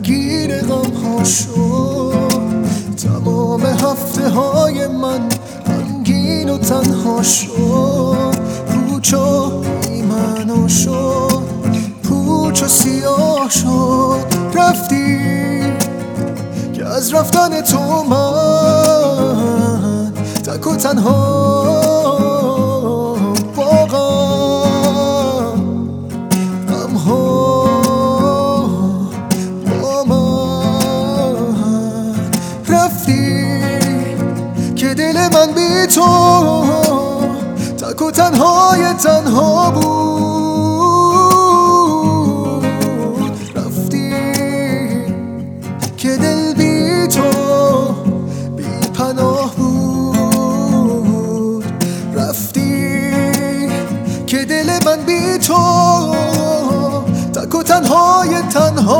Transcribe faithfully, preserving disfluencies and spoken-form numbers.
درگیر غم ها شد. تمام هفته های من غمگین و تنها شد. پوچ و ایمن شد، پوچ و سیاه شد. رفتی که از رفتن تو من تک و تنها واقعا غمها با من. رفتی که دل من بی تو تک و تنهای تنها بود. رفتی که دل بی تو بی پناه بود. رفتی که دل من بی تو تک و تنهای تنها